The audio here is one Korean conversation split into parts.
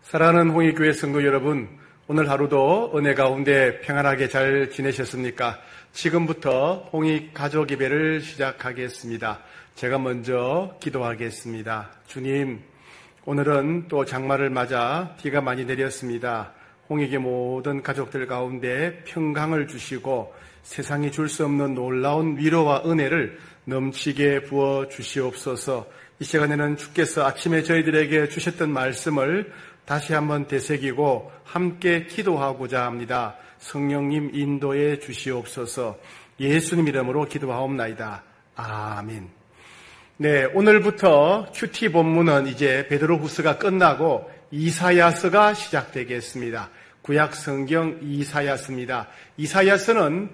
사랑하는 홍익교회 성도 여러분, 오늘 하루도 은혜 가운데 평안하게 잘 지내셨습니까? 지금부터 홍익 가족 예배를 시작하겠습니다. 제가 먼저 기도하겠습니다. 주님, 오늘은 또 장마를 맞아 비가 많이 내렸습니다. 홍익의 모든 가족들 가운데 평강을 주시고 세상이 줄 수 없는 놀라운 위로와 은혜를 넘치게 부어 주시옵소서. 이 시간에는 주께서 아침에 저희들에게 주셨던 말씀을 다시 한번 되새기고 함께 기도하고자 합니다. 성령님 인도해 주시옵소서. 예수님 이름으로 기도하옵나이다. 아멘. 네, 오늘부터 큐티 본문은 이제 베드로후서가 끝나고 이사야서가 시작되겠습니다. 구약 성경 이사야서입니다. 이사야서는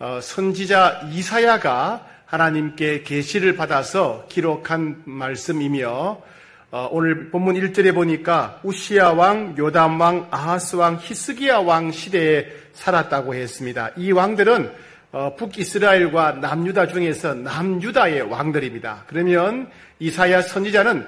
선지자 이사야가 하나님께 계시를 받아서 기록한 말씀이며 오늘 본문 1절에 보니까 우시야 왕, 요담 왕, 아하스 왕, 히스기야 왕 시대에 살았다고 했습니다. 이 왕들은 북이스라엘과 남유다 중에서 남유다의 왕들입니다. 그러면 이사야 선지자는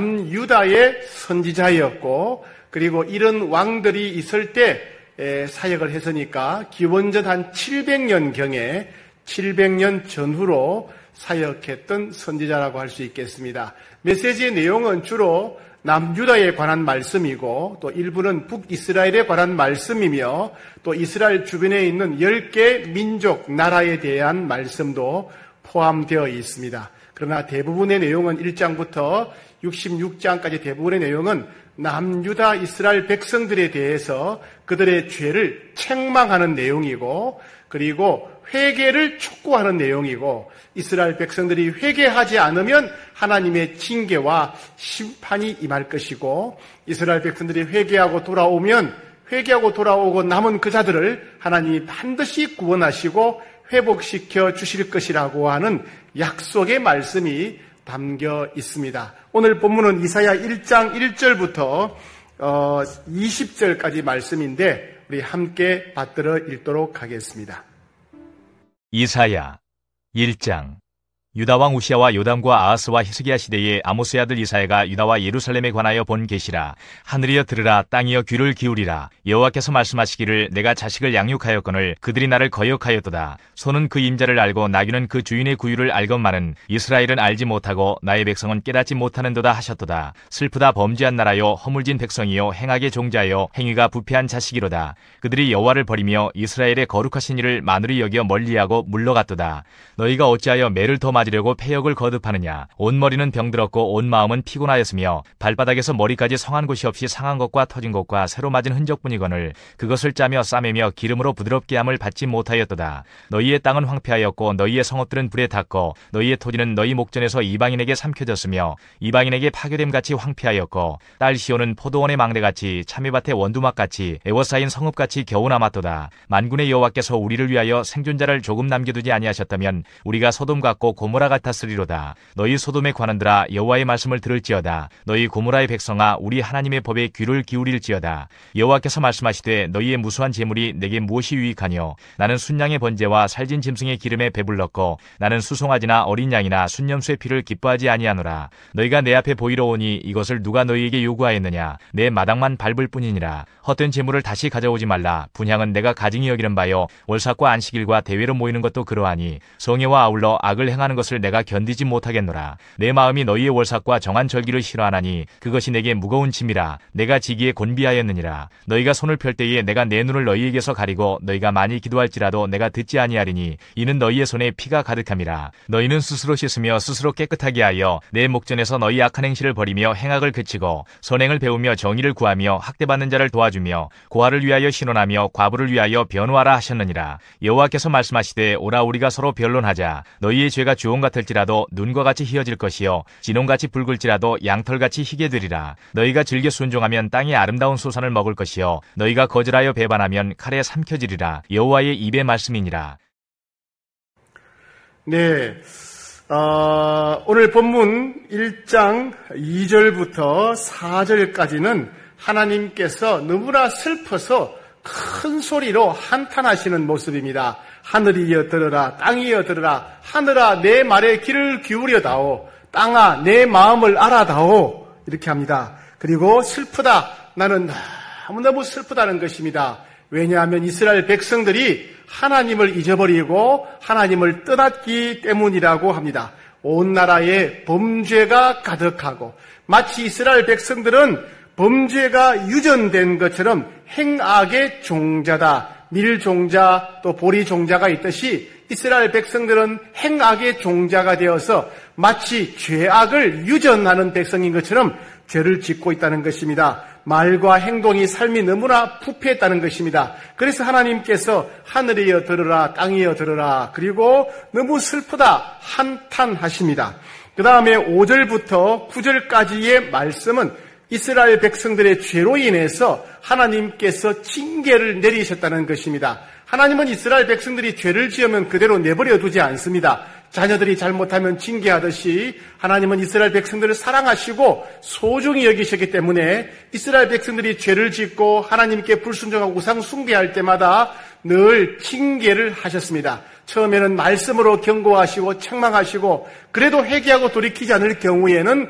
남유다의 선지자였고, 그리고 이런 왕들이 있을 때 사역을 했으니까 기원전 한 700년경에 700년 전후로 사역했던 선지자라고 할 수 있겠습니다. 메시지의 내용은 주로 남유다에 관한 말씀이고 또 일부는 북이스라엘에 관한 말씀이며 또 이스라엘 주변에 있는 10개 민족, 나라에 대한 말씀도 포함되어 있습니다. 그러나 대부분의 내용은 1장부터 66장까지 대부분의 내용은 남유다 이스라엘 백성들에 대해서 그들의 죄를 책망하는 내용이고, 그리고 회개를 촉구하는 내용이고, 이스라엘 백성들이 회개하지 않으면 하나님의 징계와 심판이 임할 것이고, 이스라엘 백성들이 회개하고 돌아오고 남은 그 자들을 하나님이 반드시 구원하시고 회복시켜 주실 것이라고 하는 약속의 말씀이 담겨 있습니다. 오늘 본문은 이사야 1장 1절부터 20절까지 말씀인데 우리 함께 받들어 읽도록 하겠습니다. 이사야 1장. 유다왕 우시야와 요담과 아하스와 히스기야 시대에 아모스의 아들 이사야가 유다와 예루살렘에 관하여 본 계시라. 하늘이여 들으라, 땅이여 귀를 기울이라. 여호와께서 말씀하시기를 내가 자식을 양육하였거늘 그들이 나를 거역하였도다. 소는 그 임자를 알고 나귀는 그 주인의 구유를 알건만은 이스라엘은 알지 못하고 나의 백성은 깨닫지 못하는도다 하셨도다. 슬프다 범죄한 나라요, 허물진 백성이요, 행악의 종자요, 행위가 부패한 자식이로다. 그들이 여호와를 버리며 이스라엘의 거룩하신 이를 만으로 여겨 멀리하고 물러갔도다. 너희가 어찌하여 매를 더 맞으려고 패역을 거듭하느냐. 온 머리는 병들었고 온 마음은 피곤하였으며 발바닥에서 머리까지 성한 곳이 없이 상한 것과 터진 것과 새로 맞은 흔적뿐이거늘 그것을 짜며 싸매며 기름으로 부드럽게 함을 받지 못하였도다. 너희의 땅은 황폐하였고 너희의 성읍들은 불에 탔고 너희의 토지는 너희 목전에서 이방인에게 삼켜졌으며 이방인에게 파괴됨같이 황폐하였고 딸 시온은 포도원의 망대같이 참외밭의 원두막같이 애워싸인 성읍같이 겨우 남았도다. 만군의 여호와께서 우리를 위하여 생존자를 조금 남겨두지 아니하셨다면 우리가 소돔 같고 고모라 같았으리로다. 너희 소돔의 관원들아, 여호와의 말씀을 들을지어다. 너희 고모라의 백성아, 우리 하나님의 법에 귀를 기울일지어다. 여호와께서 말씀하시되 너희의 무수한 재물이 내게 무엇이 유익하뇨. 나는 순양의 번제와 살진 짐승의 기름에 배불렀고 나는 수송아지나 어린 양이나 순념수의 피를 기뻐하지 아니하노라. 너희가 내 앞에 보이러 오니 이것을 누가 너희에게 요구하였느냐. 내 마당만 밟을 뿐이니라. 헛된 재물을 다시 가져오지 말라. 분향은 내가 가증히 여기는 바요, 월삭과 안식일과 대회로 모이는 것도 그러하니 성회와 아울러 악을 행하는 것을 내가 견디지 못하겠노라. 내 마음이 너희의 월삭과 정한 절기를 싫어하나니 그것이 내게 무거운 짐이라. 내가 지기에 곤비하였느니라. 너희가 손을 펼 때에 내가 내 눈을 너희에게서 가리고 너희가 많이 기도할지라도 내가 듣지 아니하리니 이는 너희의 손에 피가 가득함이라. 너희는 스스로 씻으며 스스로 깨끗하게 하여 내 목전에서 너희 악한 행실을 버리며 행악을 그치고 선행을 배우며 정의를 구하며 학대받는 자를 도와주며 고아를 위하여 신원하며 과부를 위하여 변호하라 하셨느니라. 여호와께서 말씀하시되 오라, 우리가 서로 변론하자. 너희의 죄가 주홍 같을지라도 눈과 같이 희어질 것이요 진홍같이 붉을지라도 양털같이 희게 되리라. 너희가 즐겨 순종하면 땅의 아름다운 소산을 먹을 것이요 너희가 거절하여 배반하면 칼에 삼켜지리라. 여호와의 입의 말씀이니라. 네, 오늘 본문 1장 2절부터 4절까지는 하나님께서 너무나 슬퍼서 큰 소리로 한탄하시는 모습입니다. 하늘이여 들으라, 땅이여 들으라. 하늘아, 내 말에 귀를 기울여다오. 땅아, 내 마음을 알아다오. 이렇게 합니다. 그리고 슬프다, 나는 너무너무 슬프다는 것입니다. 왜냐하면 이스라엘 백성들이 하나님을 잊어버리고 하나님을 떠났기 때문이라고 합니다. 온 나라에 범죄가 가득하고 마치 이스라엘 백성들은 범죄가 유전된 것처럼 행악의 종자다. 밀종자 또 보리종자가 있듯이 이스라엘 백성들은 행악의 종자가 되어서 마치 죄악을 유전하는 백성인 것처럼 죄를 짓고 있다는 것입니다. 말과 행동이 삶이 너무나 부패했다는 것입니다. 그래서 하나님께서 하늘이여 들으라 땅이여 들으라 그리고 너무 슬프다 한탄하십니다. 그 다음에 5절부터 9절까지의 말씀은 이스라엘 백성들의 죄로 인해서 하나님께서 징계를 내리셨다는 것입니다. 하나님은 이스라엘 백성들이 죄를 지으면 그대로 내버려 두지 않습니다. 자녀들이 잘못하면 징계하듯이 하나님은 이스라엘 백성들을 사랑하시고 소중히 여기셨기 때문에 이스라엘 백성들이 죄를 짓고 하나님께 불순종하고 우상 숭배할 때마다 늘 징계를 하셨습니다. 처음에는 말씀으로 경고하시고 책망하시고 그래도 회개하고 돌이키지 않을 경우에는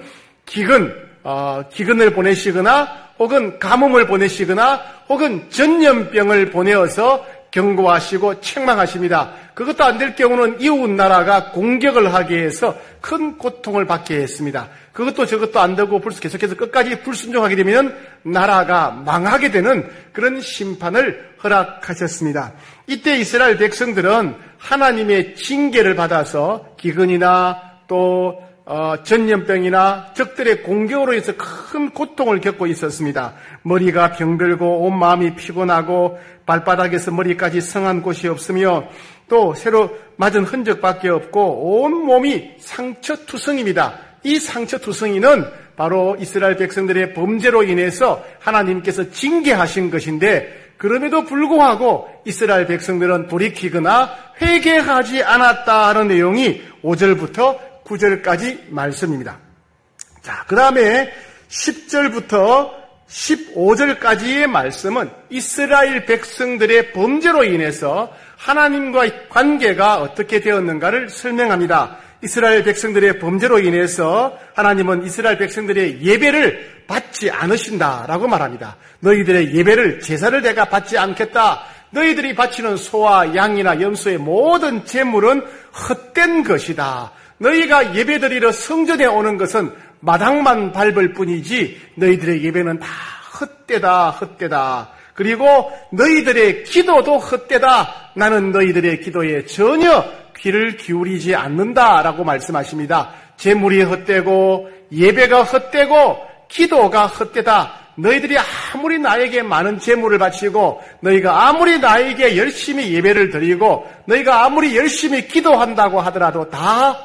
기근을 보내시거나 혹은 가뭄을 보내시거나 혹은 전염병을 보내어서 경고하시고 책망하십니다. 그것도 안 될 경우는 이웃 나라가 공격을 하게 해서 큰 고통을 받게 했습니다. 그것도 저것도 안 되고 계속해서 끝까지 불순종하게 되면 나라가 망하게 되는 그런 심판을 허락하셨습니다. 이때 이스라엘 백성들은 하나님의 징계를 받아서 기근이나 또 전염병이나 적들의 공격으로 해서 큰 고통을 겪고 있었습니다. 머리가 병들고 온 마음이 피곤하고 발바닥에서 머리까지 성한 곳이 없으며 또 새로 맞은 흔적밖에 없고 온 몸이 상처투성입니다. 이 상처투성이는 바로 이스라엘 백성들의 범죄로 인해서 하나님께서 징계하신 것인데 그럼에도 불구하고 이스라엘 백성들은 돌이키거나 회개하지 않았다는 내용이 5절부터 9절까지 말씀입니다. 자, 그 다음에 10절부터 15절까지의 말씀은 이스라엘 백성들의 범죄로 인해서 하나님과의 관계가 어떻게 되었는가를 설명합니다. 이스라엘 백성들의 범죄로 인해서 하나님은 이스라엘 백성들의 예배를 받지 않으신다라고 말합니다. 너희들의 예배를 제사를 내가 받지 않겠다. 너희들이 바치는 소와 양이나 염소의 모든 제물은 헛된 것이다. 너희가 예배드리러 성전에 오는 것은 마당만 밟을 뿐이지 너희들의 예배는 다 헛되다. 그리고 너희들의 기도도 헛되다. 나는 너희들의 기도에 전혀 귀를 기울이지 않는다라고 말씀하십니다. 제물이 헛되고 예배가 헛되고 기도가 헛되다. 너희들이 아무리 나에게 많은 제물을 바치고 너희가 아무리 나에게 열심히 예배를 드리고 너희가 아무리 열심히 기도한다고 하더라도 다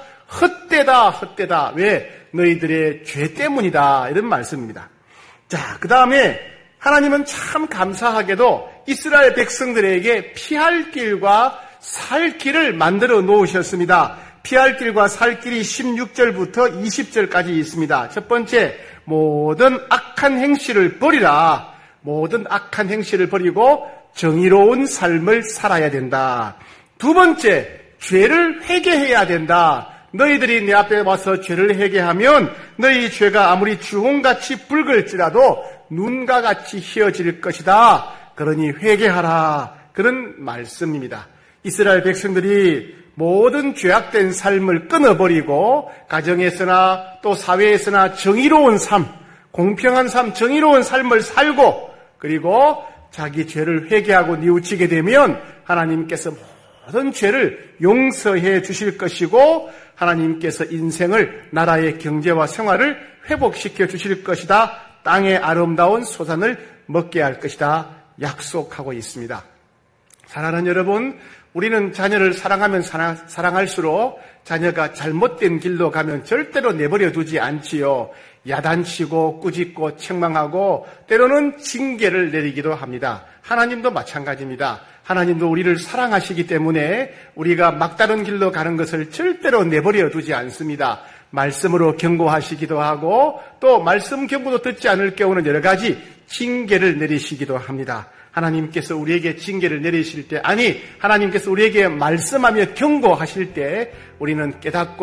헛되다. 왜? 너희들의 죄 때문이다. 이런 말씀입니다. 자, 그 다음에 하나님은 참 감사하게도 이스라엘 백성들에게 피할 길과 살 길을 만들어 놓으셨습니다. 피할 길과 살 길이 16절부터 20절까지 있습니다. 첫 번째, 모든 악한 행실을 버리라. 모든 악한 행실을 버리고 정의로운 삶을 살아야 된다. 두 번째, 죄를 회개해야 된다. 너희들이 내 앞에 와서 죄를 회개하면 너희 죄가 아무리 주홍같이 붉을지라도 눈과 같이 희어질 것이다. 그러니 회개하라. 그런 말씀입니다. 이스라엘 백성들이 모든 죄악된 삶을 끊어버리고 가정에서나 또 사회에서나 정의로운 삶, 공평한 삶, 정의로운 삶을 살고 그리고 자기 죄를 회개하고 뉘우치게 되면 하나님께서 모든 죄를 용서해 주실 것이고 하나님께서 인생을 나라의 경제와 생활을 회복시켜 주실 것이다. 땅의 아름다운 소산을 먹게 할 것이다. 약속하고 있습니다. 사랑하는 여러분, 우리는 자녀를 사랑하면 사랑할수록 자녀가 잘못된 길로 가면 절대로 내버려 두지 않지요. 야단치고 꾸짖고 책망하고 때로는 징계를 내리기도 합니다. 하나님도 마찬가지입니다. 하나님도 우리를 사랑하시기 때문에 우리가 막다른 길로 가는 것을 절대로 내버려 두지 않습니다. 말씀으로 경고하시기도 하고 또 말씀 경고도 듣지 않을 경우는 여러 가지 징계를 내리시기도 합니다. 하나님께서 우리에게 징계를 내리실 때, 하나님께서 우리에게 말씀하며 경고하실 때 우리는 깨닫고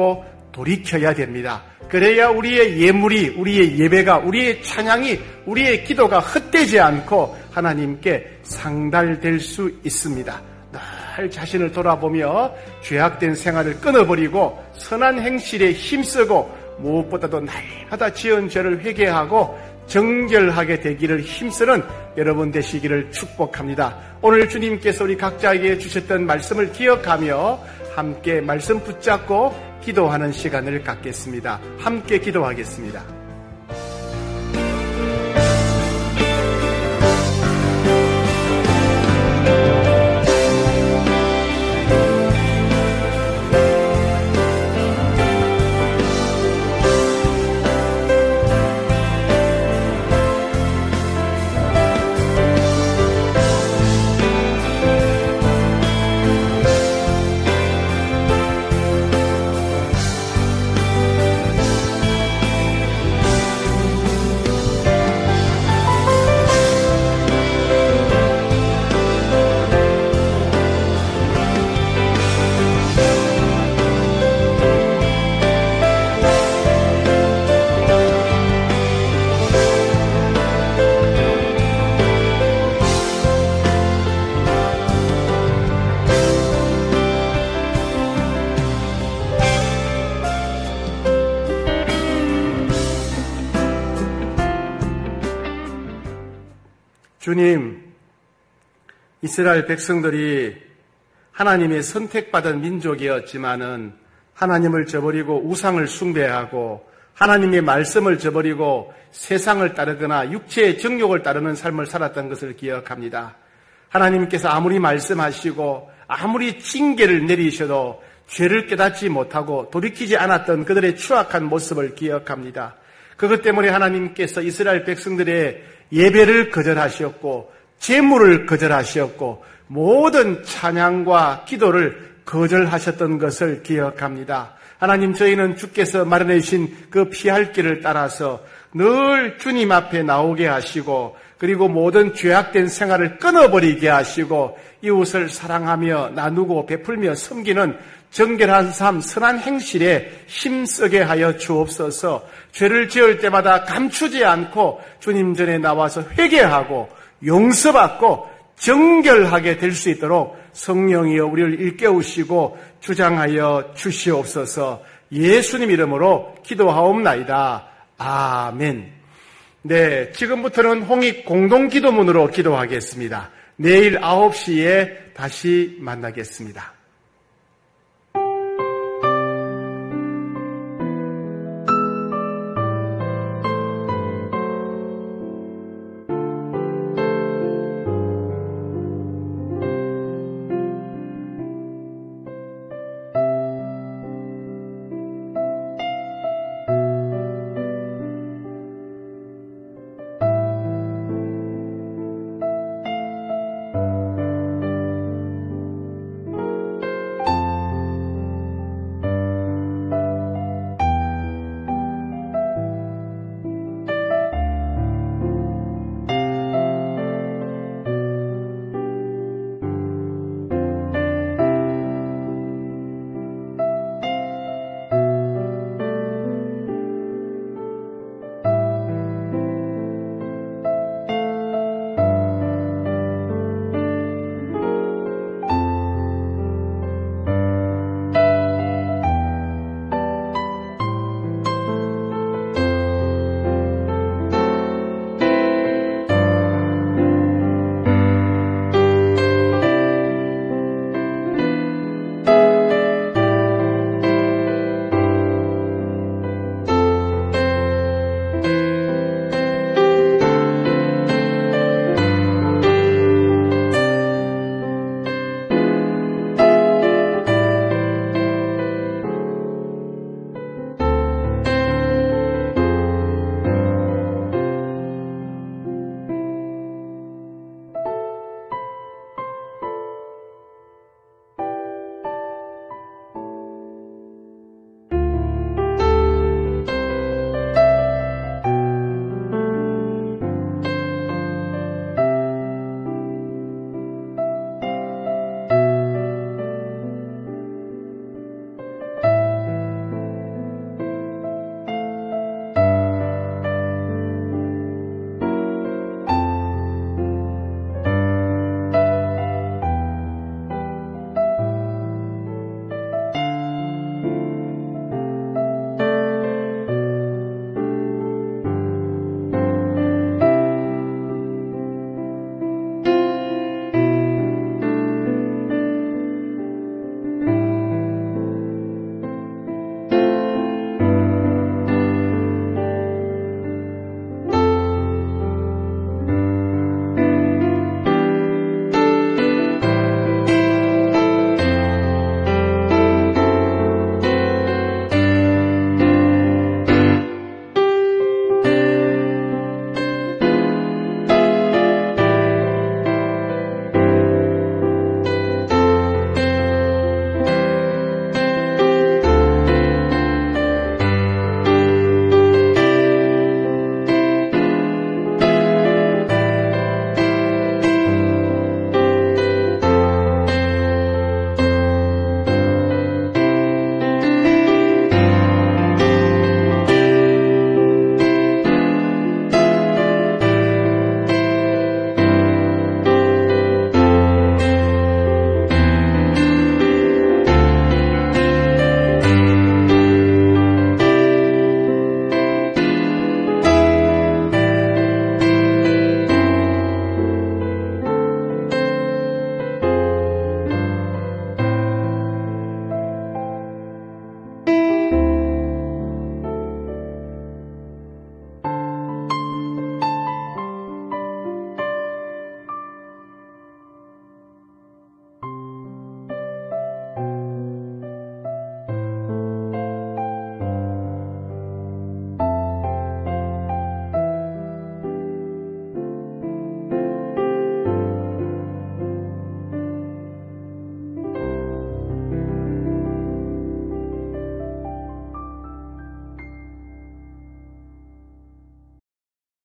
돌이켜야 됩니다. 그래야 우리의 예물이, 우리의 예배가, 우리의 찬양이, 우리의 기도가 헛되지 않고 하나님께 상달될 수 있습니다. 늘 자신을 돌아보며 죄악된 생활을 끊어버리고 선한 행실에 힘쓰고 무엇보다도 날마다 지은 죄를 회개하고 정결하게 되기를 힘쓰는 여러분 되시기를 축복합니다. 오늘 주님께서 우리 각자에게 주셨던 말씀을 기억하며 함께 말씀 붙잡고 기도하는 시간을 갖겠습니다. 함께 기도하겠습니다. 주님, 이스라엘 백성들이 하나님의 선택받은 민족이었지만은 하나님을 저버리고 우상을 숭배하고 하나님의 말씀을 저버리고 세상을 따르거나 육체의 정욕을 따르는 삶을 살았던 것을 기억합니다. 하나님께서 아무리 말씀하시고 아무리 징계를 내리셔도 죄를 깨닫지 못하고 돌이키지 않았던 그들의 추악한 모습을 기억합니다. 그것 때문에 하나님께서 이스라엘 백성들의 예배를 거절하셨고 제물을 거절하셨고 모든 찬양과 기도를 거절하셨던 것을 기억합니다. 하나님, 저희는 주께서 마련해 주신 그 피할 길을 따라서 늘 주님 앞에 나오게 하시고 그리고 모든 죄악된 생활을 끊어버리게 하시고 이웃을 사랑하며 나누고 베풀며 섬기는 정결한 삶, 선한 행실에 힘쓰게 하여 주옵소서. 죄를 지을 때마다 감추지 않고 주님 전에 나와서 회개하고 용서받고 정결하게 될 수 있도록 성령이여 우리를 일깨우시고 주장하여 주시옵소서. 예수님 이름으로 기도하옵나이다. 아멘. 네, 지금부터는 홍익 공동기도문으로 기도하겠습니다. 내일 9시에 다시 만나겠습니다.